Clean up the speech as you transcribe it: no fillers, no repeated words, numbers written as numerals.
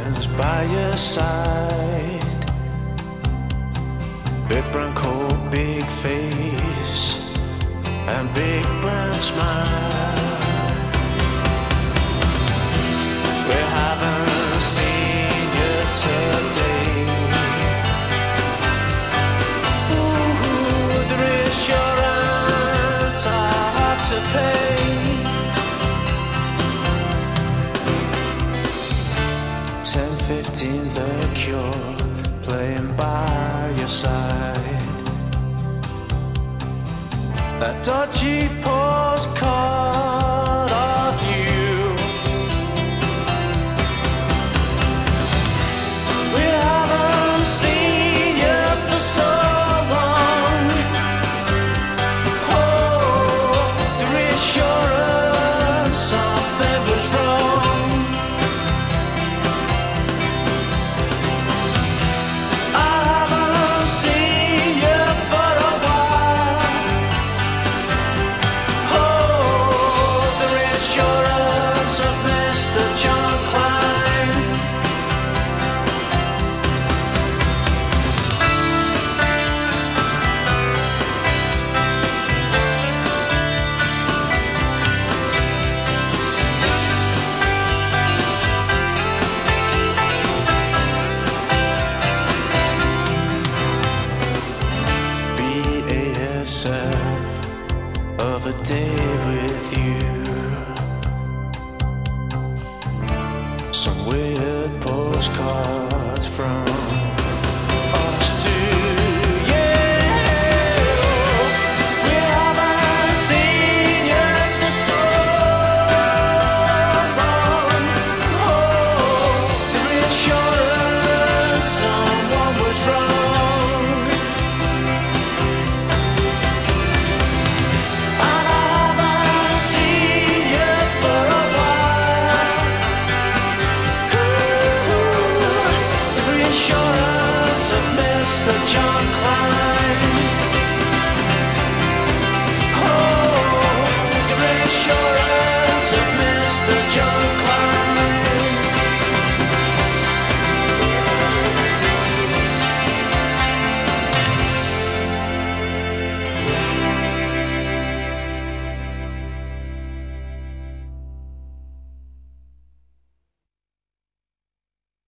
stands by your side. Big brown coat, big face, and big brown smile. We haven't seen you today. Ooh, the insurance I have to pay. 10:15, The Cure playing by your side. A dodgy postcard of you. We haven't seen you for so long. Oh, the reassurance something was wrong. I haven't seen you for a while. Oh, the reassurance of Mr. John Klein. BASF of a day with you. Some weird postcards from